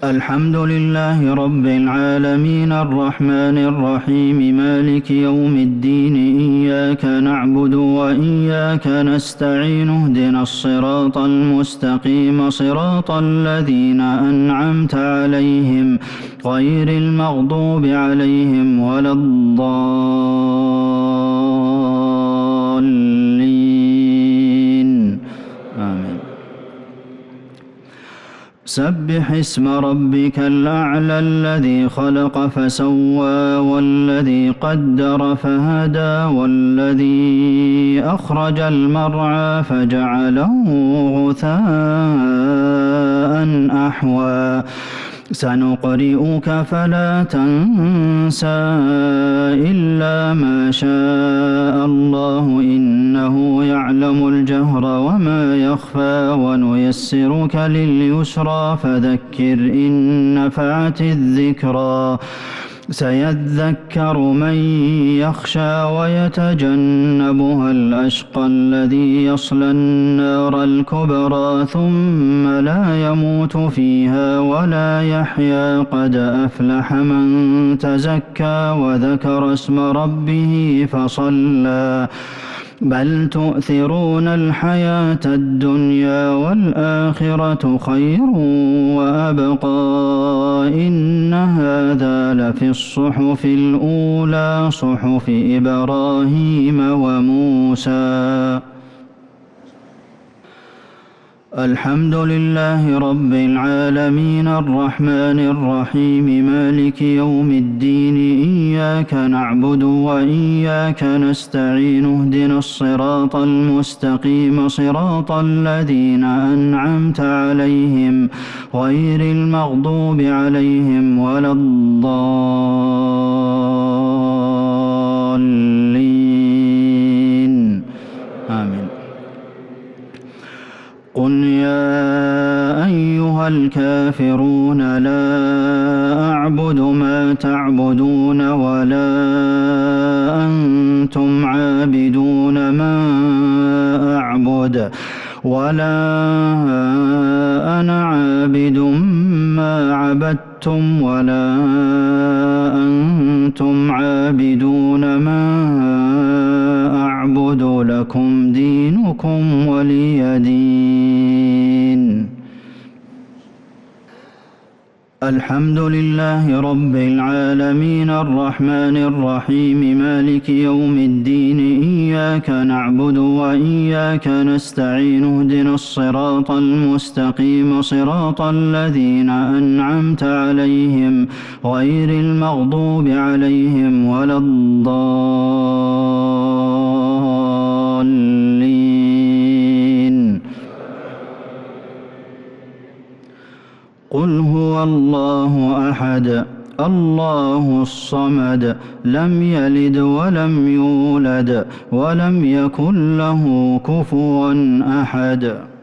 الحمد لله رب العالمين الرحمن الرحيم مالك يوم الدين إياك نعبد وإياك نستعين اهدنا الصراط المستقيم صراط الذين أنعمت عليهم غير المغضوب عليهم ولا الضالين آمين. سبح اسم ربك الأعلى الذي خلق فسوى والذي قدر فهدى والذي أخرج المرعى فجعله غثاء أحوى سنقرئك فلا تنسى إلا ما شاء الله إنه يعلم الجهر وما يخفى ونيسرك لليسرى فذكر إن نفعت الذكرى سيذكر من يخشى ويتجنبها الأشقى الذي يصلى النار الكبرى ثم لا يموت فيها ولا يحيا قد أفلح من تزكى وذكر اسم ربه فصلى بل تؤثرون الحياة الدنيا والآخرة خير وأبقى إن هذا لفي الصحف الأولى صحف إبراهيم وموسى. الحمد لله رب العالمين الرحمن الرحيم مالك يوم الدين إياك نعبد وإياك نستعين اهدنا الصراط المستقيم صراط الذين أنعمت عليهم غير المغضوب عليهم ولا الضالين آمين. قل يا أيها الكافرون لا أعبد ما تعبدون ولا أنتم عابدون ما أعبد ولا أنا عابد ما عبدتم ولا أنتم عابدون ما أعبد لكم دينكم ولي دين. الحمد لله رب العالمين الرحمن الرحيم مالك يوم الدين إياك نعبد وإياك نستعين اهدنا الصراط المستقيم صراط الذين أنعمت عليهم غير المغضوب عليهم ولا الضالين. قل هو الله أحد الله الصمد لم يلد ولم يولد ولم يكن له كفوا أحد.